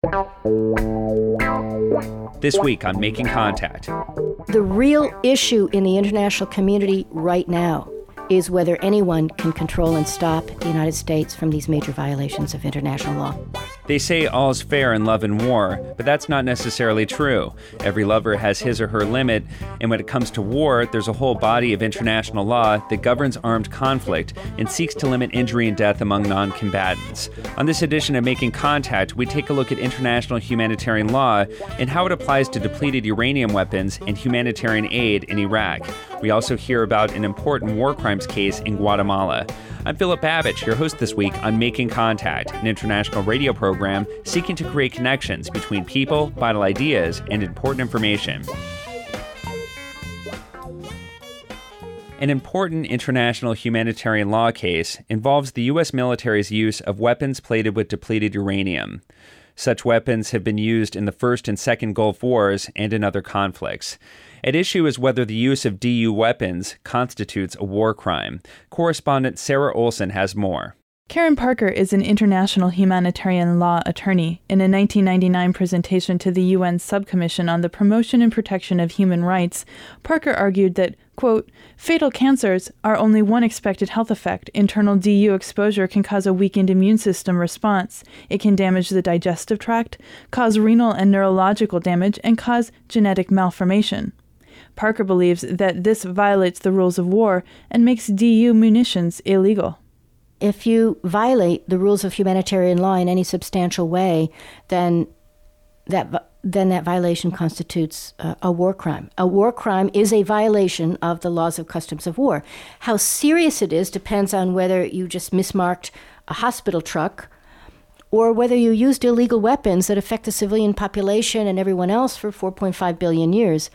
This week on Making Contact. The real issue in the international community right now is whether anyone can control and stop the United States from these major violations of international law. They say all's fair in love and war, but that's not necessarily true. Every lover has his or her limit, and when it comes to war, there's a whole body of international law that governs armed conflict and seeks to limit injury and death among non-combatants. On this edition of Making Contact, we take a look at international humanitarian law and how it applies to depleted uranium weapons and humanitarian aid in Iraq. We also hear about an important war crimes case in Guatemala. I'm Philip Babich, your host this week on Making Contact, an international radio program seeking to create connections between people, vital ideas, and important information. An important international humanitarian law case involves the U.S. military's use of weapons plated with depleted uranium. Such weapons have been used in the First and Second Gulf Wars and in other conflicts. At issue is whether the use of DU weapons constitutes a war crime. Correspondent Sarah Olson has more. Karen Parker is an international humanitarian law attorney. In a 1999 presentation to the UN Subcommission on the Promotion and Protection of Human Rights, Parker argued that, quote, fatal cancers are only one expected health effect. Internal DU exposure can cause a weakened immune system response. It can damage the digestive tract, cause renal and neurological damage, and cause genetic malformation. Parker believes that this violates the rules of war and makes DU munitions illegal. If you violate the rules of humanitarian law in any substantial way, then that violation constitutes a war crime. A war crime is a violation of the laws of customs of war. How serious it is depends on whether you just mismarked a hospital truck or whether you used illegal weapons that affect the civilian population and everyone else for 4.5 billion years.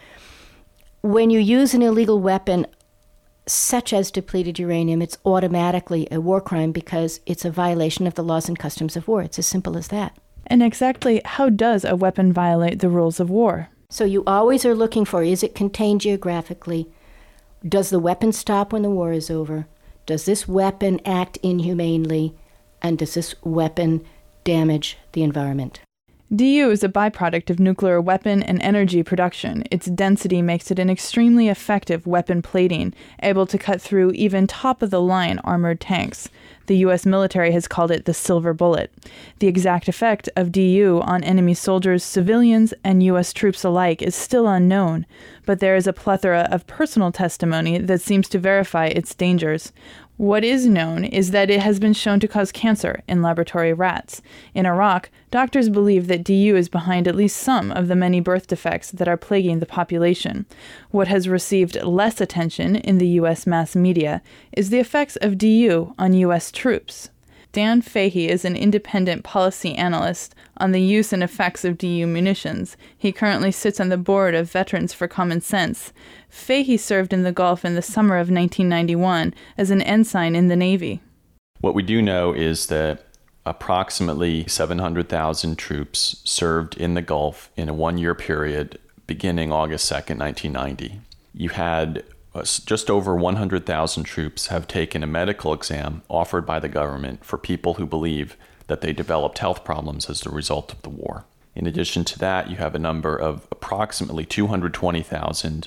When you use an illegal weapon, such as depleted uranium, it's automatically a war crime because it's a violation of the laws and customs of war. It's as simple as that. And exactly how does a weapon violate the rules of war? So you always are looking for, is it contained geographically? Does the weapon stop when the war is over? Does this weapon act inhumanely? And does this weapon damage the environment? DU is a byproduct of nuclear weapon and energy production. Its density makes it an extremely effective weapon plating, able to cut through even top-of-the-line armored tanks. The U.S. military has called it the silver bullet. The exact effect of DU on enemy soldiers, civilians, and U.S. troops alike is still unknown, but there is a plethora of personal testimony that seems to verify its dangers. What is known is that it has been shown to cause cancer in laboratory rats. In Iraq, doctors believe that DU is behind at least some of the many birth defects that are plaguing the population. What has received less attention in the U.S. mass media is the effects of DU on U.S. troops. Dan Fahey is an independent policy analyst on the use and effects of DU munitions. He currently sits on the board of Veterans for Common Sense. Fahey served in the Gulf in the summer of 1991 as an ensign in the Navy. What we do know is that approximately 700,000 troops served in the Gulf in a one-year period beginning August 2nd, 1990. You had just over 100,000 troops have taken a medical exam offered by the government for people who believe that they developed health problems as a result of the war. In addition to that, you have a number of approximately 220,000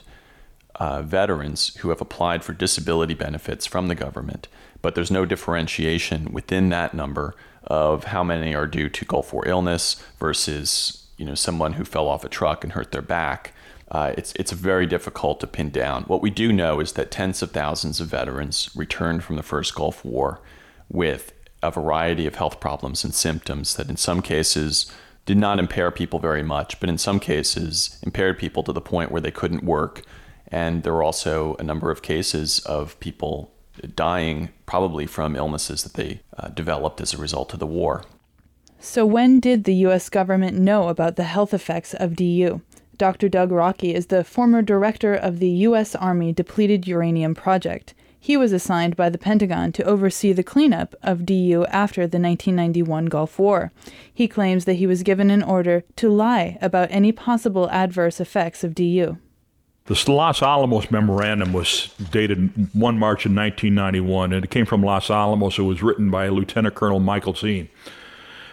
veterans who have applied for disability benefits from the government, but there's no differentiation within that number of how many are due to Gulf War illness versus, someone who fell off a truck and hurt their back. It's very difficult to pin down. What we do know is that tens of thousands of veterans returned from the first Gulf War with a variety of health problems and symptoms that in some cases did not impair people very much, but in some cases impaired people to the point where they couldn't work. And there were also a number of cases of people dying probably from illnesses that they developed as a result of the war. So when did the U.S. government know about the health effects of DU? Dr. Doug Rockey is the former director of the U.S. Army Depleted Uranium Project. He was assigned by the Pentagon to oversee the cleanup of DU after the 1991 Gulf War. He claims that he was given an order to lie about any possible adverse effects of DU. The Los Alamos Memorandum was dated 1 March in 1991, and it came from Los Alamos. It was written by Lieutenant Colonel Michael Zine.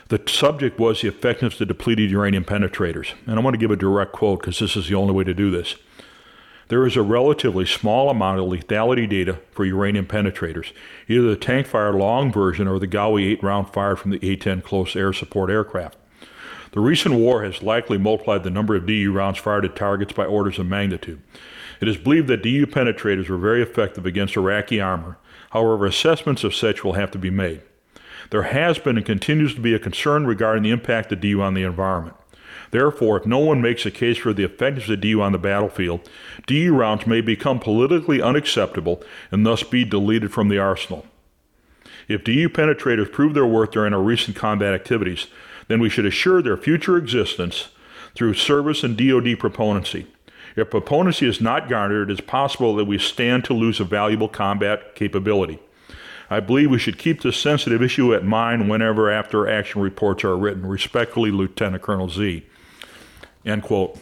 The subject was the effectiveness of depleted uranium penetrators. And I want to give a direct quote because this is the only way to do this. There is a relatively small amount of lethality data for uranium penetrators, either the tank-fired long version or the Gaui 8-round fired from the A-10 close air support aircraft. The recent war has likely multiplied the number of DU rounds fired at targets by orders of magnitude. It is believed that DU penetrators were very effective against Iraqi armor. However, assessments of such will have to be made. There has been and continues to be a concern regarding the impact of DU on the environment. Therefore, if no one makes a case for the effectiveness of DU on the battlefield, DU rounds may become politically unacceptable and thus be deleted from the arsenal. If DU penetrators prove their worth during our recent combat activities, then we should assure their future existence through service and DoD proponency. If proponency is not garnered, it is possible that we stand to lose a valuable combat capability. I believe we should keep this sensitive issue in mind whenever after action reports are written. Respectfully, Lieutenant Colonel Z. End quote.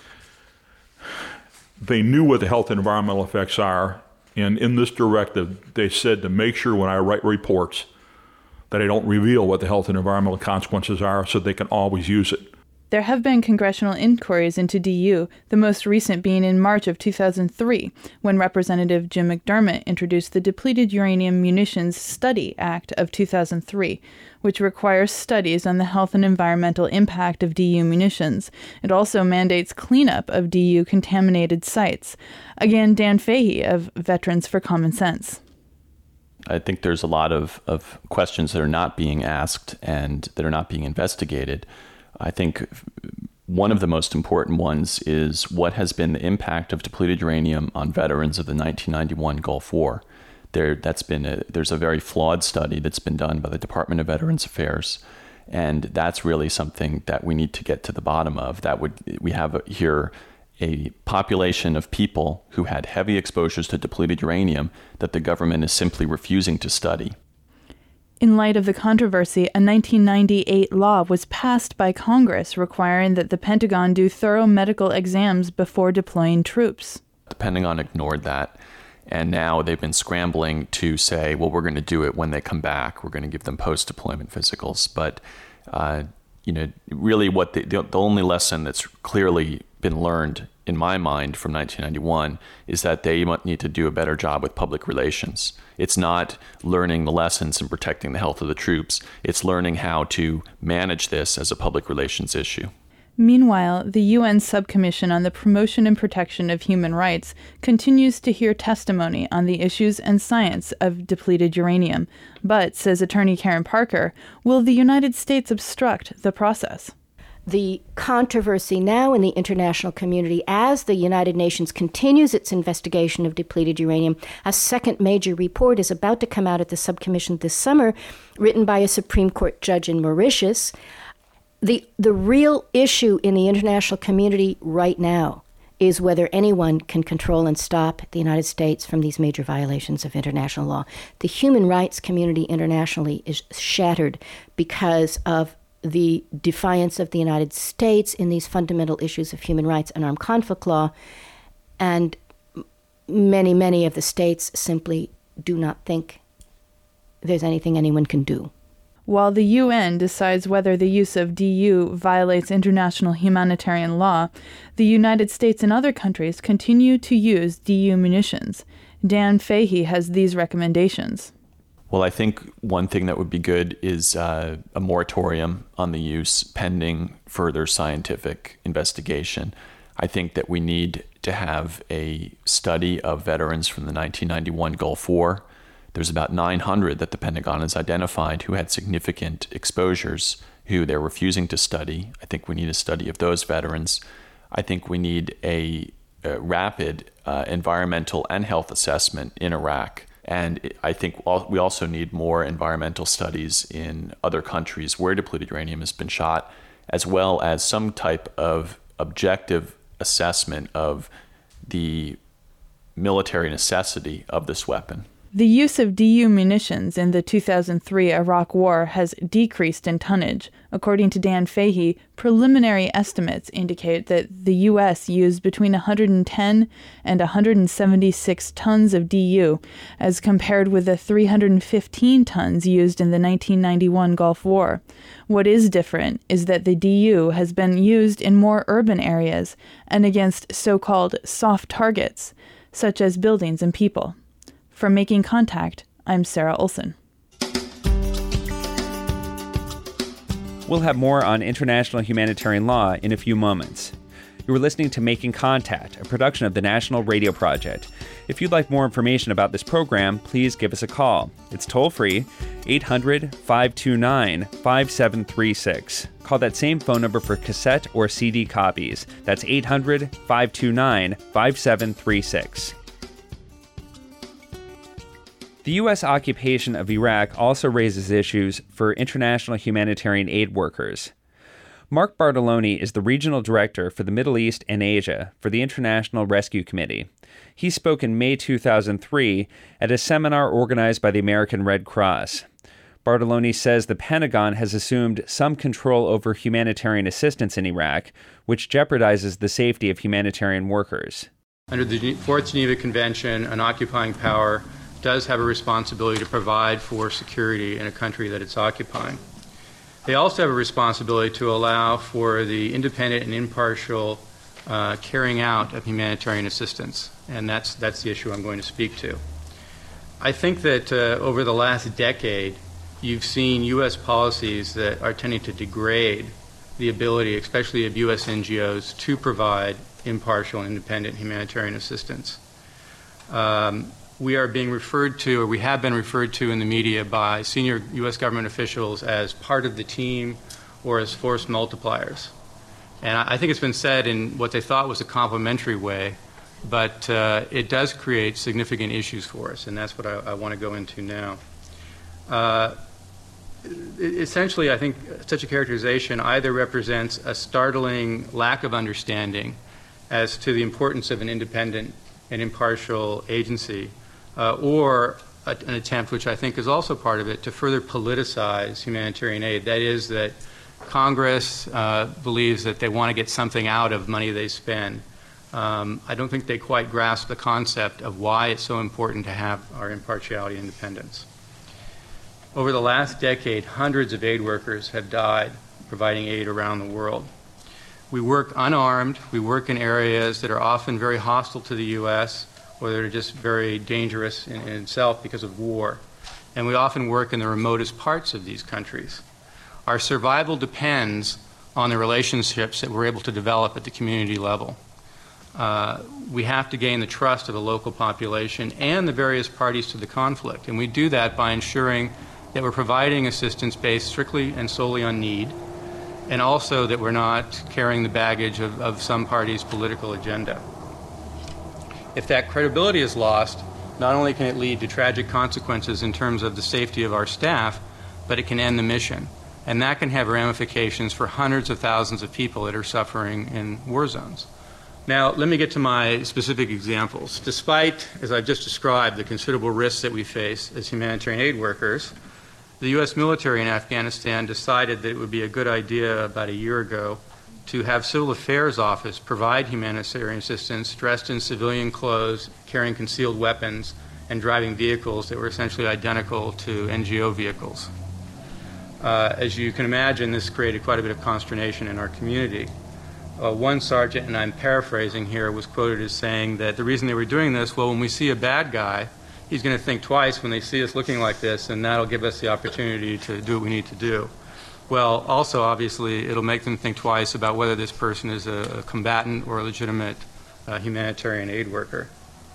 They knew what the health and environmental effects are, and in this directive, they said to make sure when I write reports that I don't reveal what the health and environmental consequences are so they can always use it. There have been congressional inquiries into DU, the most recent being in March of 2003, when Representative Jim McDermott introduced the Depleted Uranium Munitions Study Act of 2003, which requires studies on the health and environmental impact of DU munitions. It also mandates cleanup of DU contaminated sites. Again, Dan Fahey of Veterans for Common Sense. I think there's a lot of questions that are not being asked and that are not being investigated. I think one of the most important ones is what has been the impact of depleted uranium on veterans of the 1991 Gulf War. There's a very flawed study that's been done by the Department of Veterans Affairs, and that's really something that we need to get to the bottom of. We have here a population of people who had heavy exposures to depleted uranium that the government is simply refusing to study. In light of the controversy, a 1998 law was passed by Congress requiring that the Pentagon do thorough medical exams before deploying troops. The Pentagon ignored that, and now they've been scrambling to say, well, we're going to do it when they come back. We're going to give them post-deployment physicals. But, really what the only lesson that's clearly been learned in my mind from 1991 is that they need to do a better job with public relations. It's not learning the lessons and protecting the health of the troops. It's learning how to manage this as a public relations issue. Meanwhile, the UN Subcommission on the Promotion and Protection of Human Rights continues to hear testimony on the issues and science of depleted uranium. But, says attorney Karen Parker, will the United States obstruct the process? The controversy now in the international community as the United Nations continues its investigation of depleted uranium. A second major report is about to come out at the subcommission this summer, written by a Supreme Court judge in Mauritius. The real issue in the international community right now is whether anyone can control and stop the United States from these major violations of international law. The human rights community internationally is shattered because of the defiance of the United States in these fundamental issues of human rights and armed conflict law, and many of the states simply do not think there's anything anyone can do. While the UN decides whether the use of DU violates international humanitarian law, the United States and other countries continue to use DU munitions. Dan Fahey has these recommendations. Well, I think one thing that would be good is a moratorium on the use pending further scientific investigation. I think that we need to have a study of veterans from the 1991 Gulf War. There's about 900 that the Pentagon has identified who had significant exposures who they're refusing to study. I think we need a study of those veterans. I think we need a rapid environmental and health assessment in Iraq. And I think we also need more environmental studies in other countries where depleted uranium has been shot, as well as some type of objective assessment of the military necessity of this weapon. The use of DU munitions in the 2003 Iraq War has decreased in tonnage. According to Dan Fahey, preliminary estimates indicate that the U.S. used between 110 and 176 tons of DU, as compared with the 315 tons used in the 1991 Gulf War. What is different is that the DU has been used in more urban areas and against so-called soft targets, such as buildings and people. From Making Contact, I'm Sarah Olson. We'll have more on international humanitarian law in a few moments. You were listening to Making Contact, a production of the National Radio Project. If you'd like more information about this program, please give us a call. It's toll-free, 800-529-5736. Call that same phone number for cassette or CD copies. That's 800-529-5736. The U.S. occupation of Iraq also raises issues for international humanitarian aid workers. Mark Bartoloni is the regional director for the Middle East and Asia for the International Rescue Committee. He spoke in May 2003 at a seminar organized by the American Red Cross. Bartoloni says the Pentagon has assumed some control over humanitarian assistance in Iraq, which jeopardizes the safety of humanitarian workers. Under the Fourth Geneva Convention, an occupying power does have a responsibility to provide for security in a country that it's occupying. They also have a responsibility to allow for the independent and impartial carrying out of humanitarian assistance, and that's the issue I'm going to speak to. I think that over the last decade, you've seen U.S. policies that are tending to degrade the ability, especially of U.S. NGOs, to provide impartial and independent humanitarian assistance. We are being referred to, or we have been referred to in the media by senior U.S. government officials as part of the team or as force multipliers. And I think it's been said in what they thought was a complimentary way, but it does create significant issues for us, and that's what I want to go into now. Essentially, I think such a characterization either represents a startling lack of understanding as to the importance of an independent and impartial agency, or an attempt, which I think is also part of it, to further politicize humanitarian aid. That is, that Congress believes that they want to get something out of money they spend. I don't think they quite grasp the concept of why it's so important to have our impartiality and independence. Over the last decade, hundreds of aid workers have died providing aid around the world. We work unarmed. We work in areas that are often very hostile to the U.S., or that are just very dangerous in itself because of war. And we often work in the remotest parts of these countries. Our survival depends on the relationships that we're able to develop at the community level. We have to gain the trust of the local population and the various parties to the conflict. And we do that by ensuring that we're providing assistance based strictly and solely on need, and also that we're not carrying the baggage of some party's political agenda. If that credibility is lost, not only can it lead to tragic consequences in terms of the safety of our staff, but it can end the mission. And that can have ramifications for hundreds of thousands of people that are suffering in war zones. Now, let me get to my specific examples. Despite, as I've just described, the considerable risks that we face as humanitarian aid workers, the U.S. military in Afghanistan decided that it would be a good idea about a year ago to have Civil Affairs Office provide humanitarian assistance dressed in civilian clothes, carrying concealed weapons, and driving vehicles that were essentially identical to NGO vehicles. As you can imagine, this created quite a bit of consternation in our community. One sergeant, and I'm paraphrasing here, was quoted as saying that the reason they were doing this, well, when we see a bad guy, he's going to think twice when they see us looking like this, and that'll give us the opportunity to do what we need to do. Well, also, obviously, it'll make them think twice about whether this person is a combatant or a legitimate humanitarian aid worker.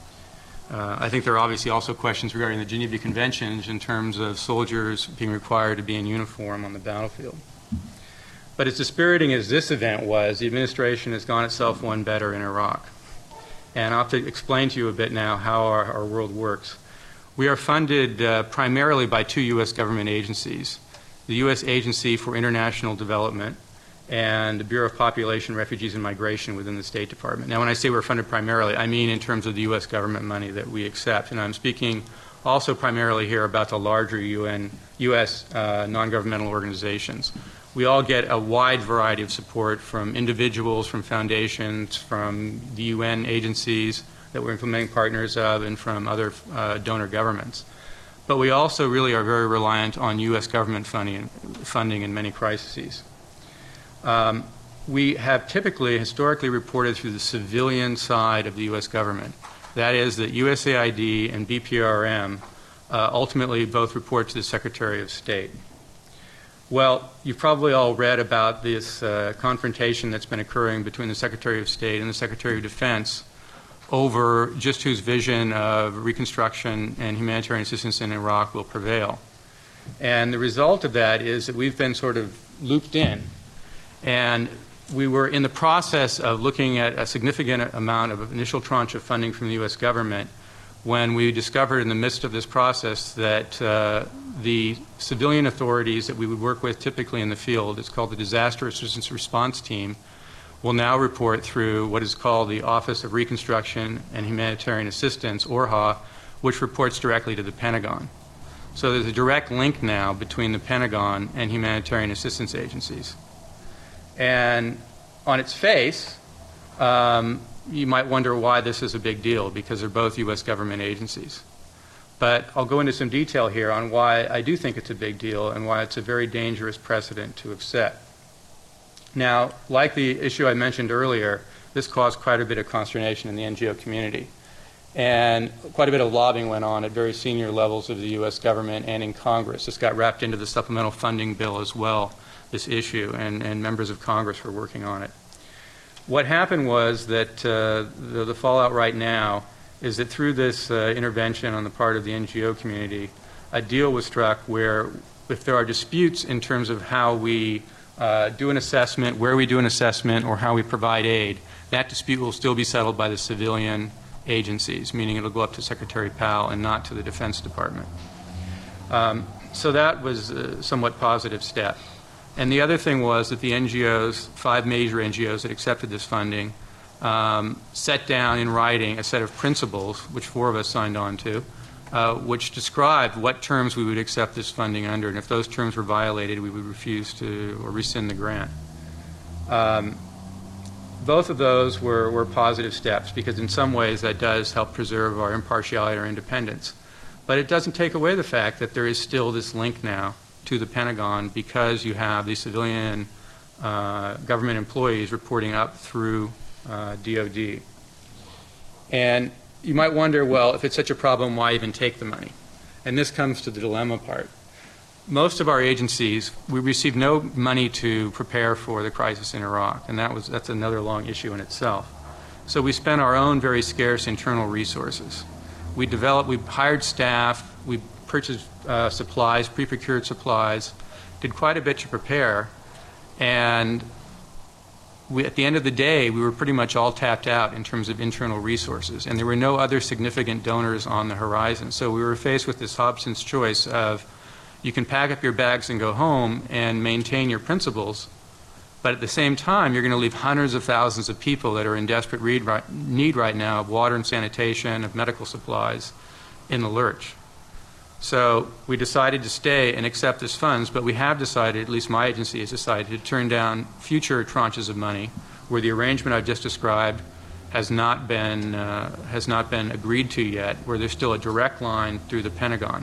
I think there are obviously also questions regarding the Geneva Conventions in terms of soldiers being required to be in uniform on the battlefield. But as dispiriting as this event was, the administration has gone itself one better in Iraq. And I'll have to explain to you a bit now how our world works. We are funded primarily by two U.S. government agencies, the U.S. Agency for International Development and the Bureau of Population, Refugees, and Migration within the State Department. Now, when I say we're funded primarily, I mean in terms of the U.S. government money that we accept. And I'm speaking also primarily here about the larger U.S. non-governmental organizations. We all get a wide variety of support from individuals, from foundations, from the UN agencies that we're implementing partners of, and from other donor governments. But we also really are very reliant on U.S. government funding in many crises. We have historically reported through the civilian side of the U.S. government. That is that USAID and BPRM ultimately both report to the Secretary of State. Well, you've probably all read about this confrontation that's been occurring between the Secretary of State and the Secretary of Defense over just whose vision of reconstruction and humanitarian assistance in Iraq will prevail. And the result of that is that we've been sort of looped in. And we were in the process of looking at a significant amount of initial tranche of funding from the U.S. government when we discovered in the midst of this process that the civilian authorities that we would work with typically in the field, it's called the Disaster Assistance Response Team, will now report through what is called the Office of Reconstruction and Humanitarian Assistance, ORHA, which reports directly to the Pentagon. So there's a direct link now between the Pentagon and humanitarian assistance agencies. And on its face, you might wonder why this is a big deal, because they're both U.S. government agencies. But I'll go into some detail here on why I do think it's a big deal and why it's a very dangerous precedent to have set. Now, like the issue I mentioned earlier, this caused quite a bit of consternation in the NGO community. And quite a bit of lobbying went on at very senior levels of the U.S. government and in Congress. This got wrapped into the supplemental funding bill as well, this issue, and members of Congress were working on it. What happened was that the fallout right now is that through this intervention on the part of the NGO community, a deal was struck where if there are disputes in terms of how we do an assessment, where we do an assessment, or how we provide aid, that dispute will still be settled by the civilian agencies, meaning it'll go up to Secretary Powell and not to the Defense Department. So that was a somewhat positive step. And the other thing was that the NGOs, 5 major NGOs that accepted this funding, set down in writing a set of principles, which 4 of us signed on to, which described what terms we would accept this funding under, and if those terms were violated, we would refuse to or rescind the grant. Both of those were positive steps, because in some ways that does help preserve our impartiality or independence. But it doesn't take away the fact that there is still this link now to the Pentagon, because you have these civilian government employees reporting up through DOD. And you might wonder, well, if it's such a problem, why even take the money? And this comes to the dilemma part. Most of our agencies, we received no money to prepare for the crisis in Iraq, and that's another long issue in itself. So we spent our own very scarce internal resources. We hired staff, we purchased supplies, pre-procured supplies, did quite a bit to prepare, and at the end of the day, we were pretty much all tapped out in terms of internal resources, and there were no other significant donors on the horizon. So we were faced with this Hobson's choice of, you can pack up your bags and go home and maintain your principles, but at the same time, you're going to leave hundreds of thousands of people that are in desperate need right now of water and sanitation, of medical supplies, in the lurch. So we decided to stay and accept this funds, but we have decided, at least my agency has decided, to turn down future tranches of money where the arrangement I've just described has not been agreed to yet, where there's still a direct line through the Pentagon.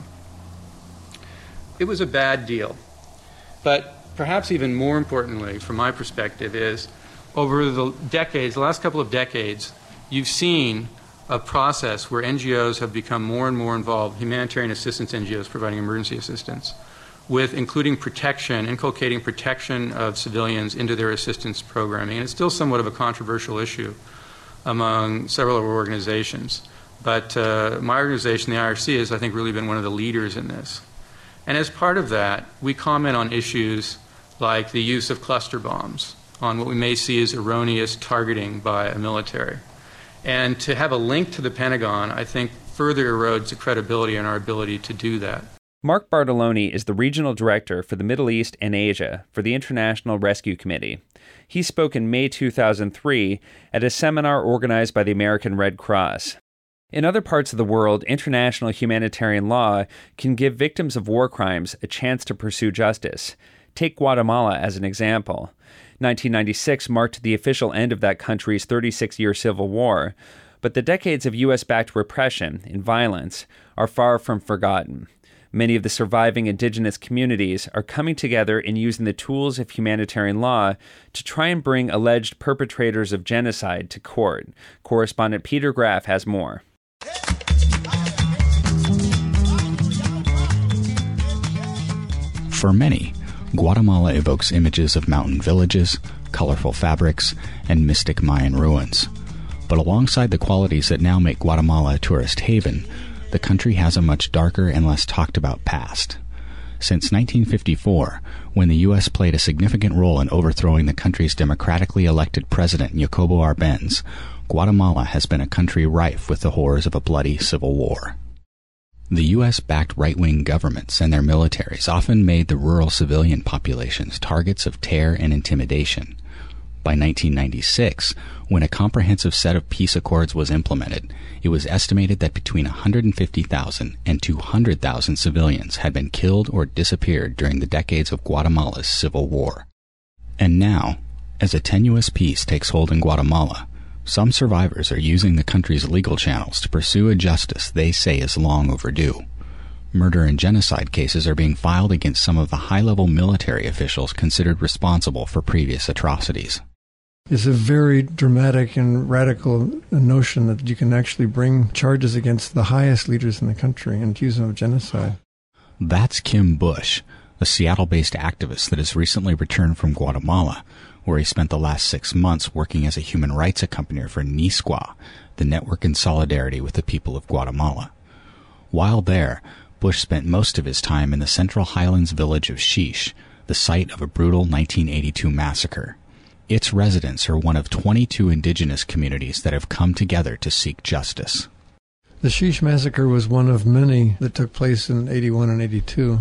It was a bad deal. But perhaps even more importantly, from my perspective, is over the last couple of decades, you've seen a process where NGOs have become more and more involved, humanitarian assistance NGOs providing emergency assistance, with inculcating protection of civilians into their assistance programming. And it's still somewhat of a controversial issue among several of our organizations. But my organization, the IRC, has, I think, really been one of the leaders in this. And as part of that, we comment on issues like the use of cluster bombs, on what we may see as erroneous targeting by a military. And to have a link to the Pentagon, I think, further erodes the credibility in our ability to do that. Mark Bartoloni is the Regional Director for the Middle East and Asia for the International Rescue Committee. He spoke in May 2003 at a seminar organized by the American Red Cross. In other parts of the world, international humanitarian law can give victims of war crimes a chance to pursue justice. Take Guatemala as an example. 1996 marked the official end of that country's 36-year civil war, but the decades of U.S.-backed repression and violence are far from forgotten. Many of the surviving indigenous communities are coming together and using the tools of humanitarian law to try and bring alleged perpetrators of genocide to court. Correspondent Peter Graff has more. For many, Guatemala evokes images of mountain villages, colorful fabrics, and mystic Mayan ruins. But alongside the qualities that now make Guatemala a tourist haven, the country has a much darker and less talked about past. Since 1954, when the U.S. played a significant role in overthrowing the country's democratically elected president, Jacobo Arbenz, Guatemala has been a country rife with the horrors of a bloody civil war. The U.S.-backed right-wing governments and their militaries often made the rural civilian populations targets of terror and intimidation. By 1996, when a comprehensive set of peace accords was implemented, it was estimated that between 150,000 and 200,000 civilians had been killed or disappeared during the decades of Guatemala's civil war. And now, as a tenuous peace takes hold in Guatemala, some survivors are using the country's legal channels to pursue a justice they say is long overdue. Murder and genocide cases are being filed against some of the high-level military officials considered responsible for previous atrocities. It's a very dramatic and radical notion that you can actually bring charges against the highest leaders in the country and accuse them of genocide. That's Kim Bush, a Seattle-based activist that has recently returned from Guatemala, where he spent the last 6 months working as a human rights accompanier for NISQUA, the Network in Solidarity with the People of Guatemala. While there, Bush spent most of his time in the Central Highlands village of Xix, the site of a brutal 1982 massacre. Its residents are one of 22 indigenous communities that have come together to seek justice. The Xix massacre was one of many that took place in 81 and 82.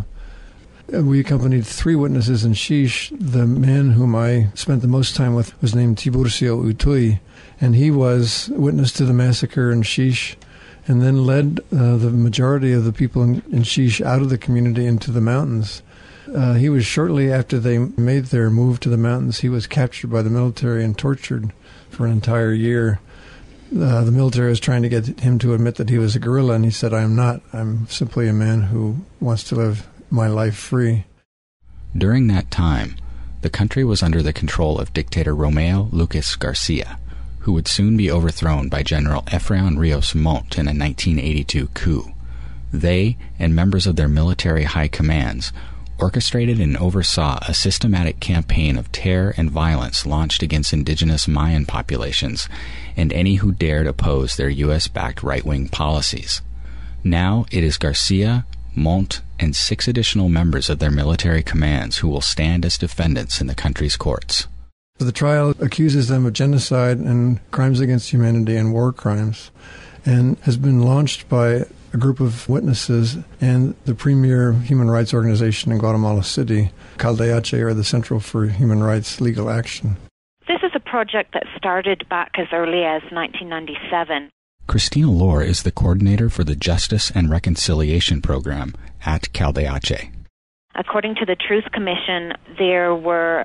We accompanied 3 witnesses in Xix. The man whom I spent the most time with was named Tiburcio Utui, and he was witness to the massacre in Xix and then led the majority of the people in Xix out of the community into the mountains. He was shortly after they made their move to the mountains, he was captured by the military and tortured for an entire year. The military was trying to get him to admit that he was a guerrilla, and he said, "I am not. I'm simply a man who wants to live my life free." During that time, the country was under the control of dictator Romeo Lucas Garcia, who would soon be overthrown by General Efrain Rios Montt in a 1982 coup. They, and members of their military high commands, orchestrated and oversaw a systematic campaign of terror and violence launched against indigenous Mayan populations and any who dared oppose their U.S.-backed right-wing policies. Now it is Garcia, Montt, and 6 additional members of their military commands who will stand as defendants in the country's courts. The trial accuses them of genocide and crimes against humanity and war crimes, and has been launched by a group of witnesses and the premier human rights organization in Guatemala City, CALDH, or the Central for Human Rights Legal Action. This is a project that started back as early as 1997. Christina Lohr is the coordinator for the Justice and Reconciliation Program at CALDH. According to the Truth Commission, there were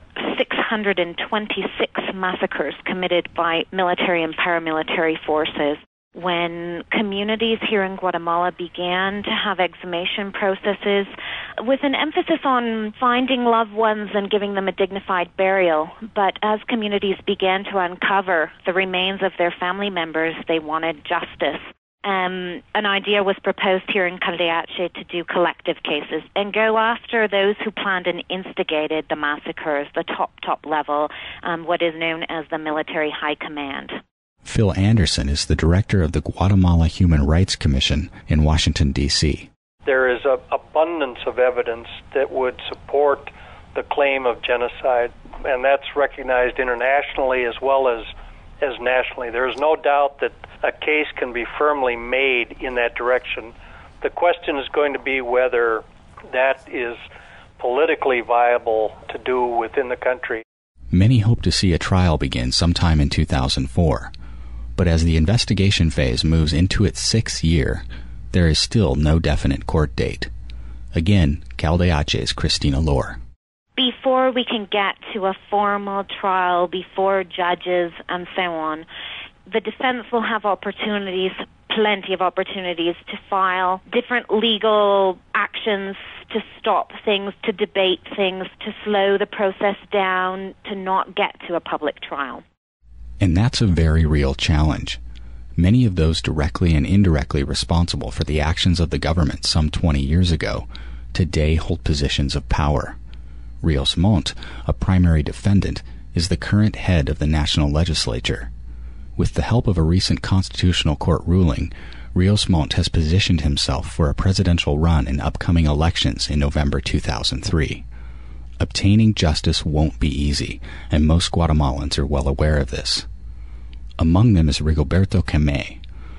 626 massacres committed by military and paramilitary forces. When communities here in Guatemala began to have exhumation processes with an emphasis on finding loved ones and giving them a dignified burial, but as communities began to uncover the remains of their family members, they wanted justice. An idea was proposed here in CALDH to do collective cases and go after those who planned and instigated the massacres, the top level, what is known as the military high command. Phil Anderson is the director of the Guatemala Human Rights Commission in Washington, D.C. There is an abundance of evidence that would support the claim of genocide, and that's recognized internationally as well as nationally. There is no doubt that a case can be firmly made in that direction. The question is going to be whether that is politically viable to do within the country. Many hope to see a trial begin sometime in 2004. But as the investigation phase moves into its 6th year, there is still no definite court date. Again, CalDH's Christina Lohr. Before we can get to a formal trial before judges and so on, the defense will have plenty of opportunities to file different legal actions to stop things, to debate things, to slow the process down, to not get to a public trial. And that's a very real challenge. Many of those directly and indirectly responsible for the actions of the government some 20 years ago today hold positions of power. Rios Montt, a primary defendant, is the current head of the national legislature. With the help of a recent constitutional court ruling, Rios Montt has positioned himself for a presidential run in upcoming elections in November 2003. Obtaining justice won't be easy, and most Guatemalans are well aware of this. Among them is Rigoberto Camé.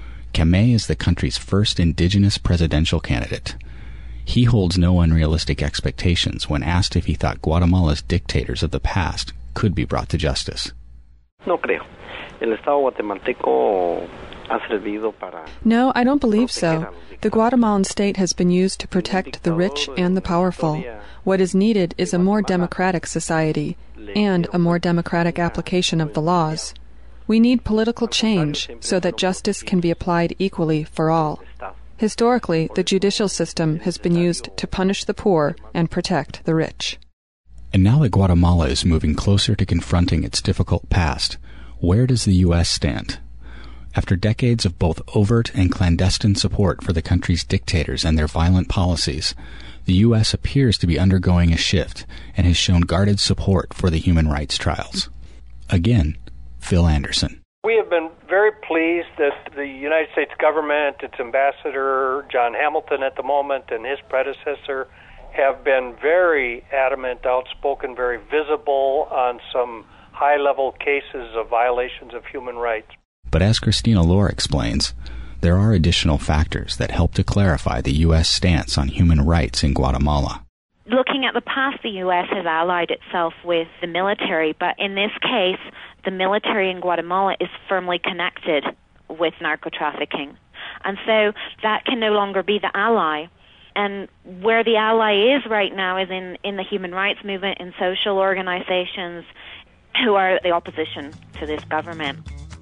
Camé is the country's first indigenous presidential candidate. He holds no unrealistic expectations when asked if he thought Guatemala's dictators of the past could be brought to justice. No creo. El Estado guatemalteco ha servido para... No, I don't believe so. The Guatemalan state has been used to protect the rich and the powerful. What is needed is a more democratic society and a more democratic application of the laws. We need political change so that justice can be applied equally for all. Historically, the judicial system has been used to punish the poor and protect the rich. And now that Guatemala is moving closer to confronting its difficult past, where does the U.S. stand? After decades of both overt and clandestine support for the country's dictators and their violent policies, the U.S. appears to be undergoing a shift and has shown guarded support for the human rights trials. Again, Phil Anderson. We have been very pleased that the United States government, its ambassador, John Hamilton at the moment, and his predecessor have been very adamant, outspoken, very visible on some high-level cases of violations of human rights. But as Christina Lohr explains, there are additional factors that help to clarify the U.S. stance on human rights in Guatemala. Looking at the past, the U.S. has allied itself with the military, but in this case, the military in Guatemala is firmly connected with narco-trafficking. And so that can no longer be the ally. And where the ally is right now is in the human rights movement, in social organizations who are the opposition to this government.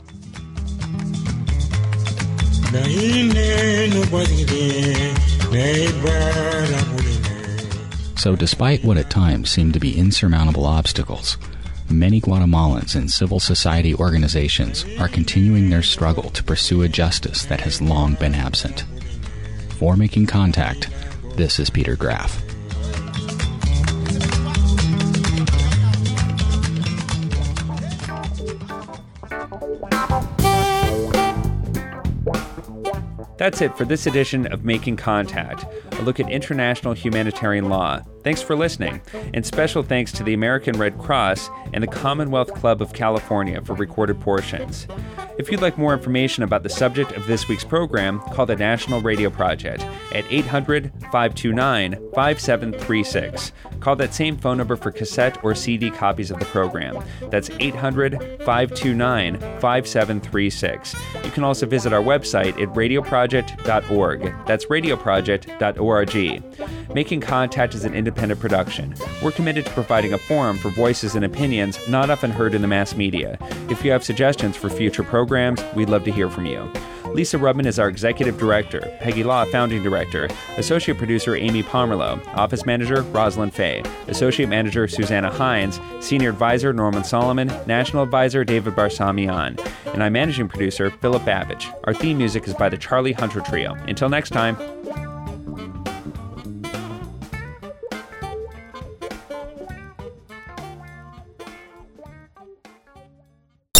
So despite what at times seem to be insurmountable obstacles, many Guatemalans and civil society organizations are continuing their struggle to pursue a justice that has long been absent. For Making Contact, this is Peter Graff. That's it for this edition of Making Contact, a look at international humanitarian law. Thanks for listening, and special thanks to the American Red Cross and the Commonwealth Club of California for recorded portions. If you'd like more information about the subject of this week's program, call the National Radio Project at 800-529-5736. Call that same phone number for cassette or CD copies of the program. That's 800-529-5736. You can also visit our website at radioproject.org. That's radioproject.org. Making Contact is an independent production. We're committed to providing a forum for voices and opinions not often heard in the mass media. If you have suggestions for future programs, we'd love to hear from you. Lisa Rubman is our executive director, Peggy Law, founding director, associate producer Amy Pomerleau, office manager Rosalind Fay, associate manager Susanna Hines, senior advisor Norman Solomon, national advisor David Barsamian, and I'm managing producer Philip Babbage. Our theme music is by the Charlie Hunter Trio. Until next time.